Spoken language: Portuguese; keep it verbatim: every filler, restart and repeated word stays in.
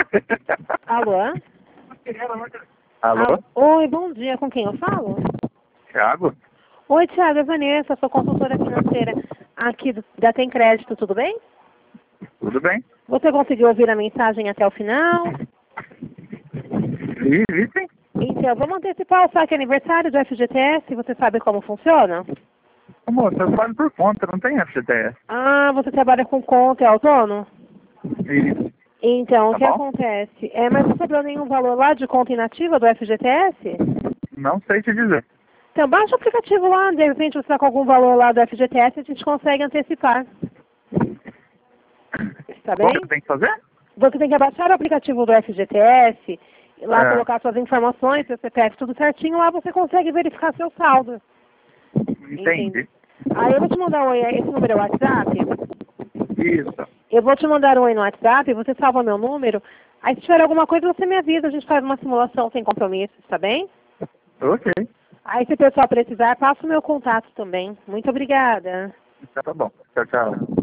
Alô? Alô? Ah, oi, bom dia. Com quem eu falo? Thiago? Oi, Thiago, é Vanessa, sou consultora financeira aqui do, da Tem Crédito, tudo bem? Tudo bem? Você conseguiu ouvir a mensagem até o final? Vi, vi sim. Então, vamos antecipar o saque aniversário do F G T S, você sabe como funciona? Ô, moça, eu pago por conta, não tem F G T S. Ah, você trabalha com conta, é autônomo? Isso. Então, o Tá que bom? acontece? É, mas não sobrou nenhum valor lá de conta inativa do F G T S? Não sei te dizer. Então, baixa o aplicativo lá, de repente você está com algum valor lá do F G T S, a gente consegue antecipar. Tá bem? Como que tem que fazer? Você tem que abaixar o aplicativo do F G T S, e lá É. colocar suas informações, seu C P F, tudo certinho, lá você consegue verificar seu saldo. Entendi. Aí eu vou te mandar um oi, esse número é o WhatsApp? Isso. Eu vou te mandar um oi no WhatsApp, você salva meu número, aí se tiver alguma coisa você me avisa, a gente faz uma simulação sem compromisso, tá bem? Ok. Aí se o pessoal precisar, passa o meu contato também. Muito obrigada. Então tá bom. Tchau, tchau.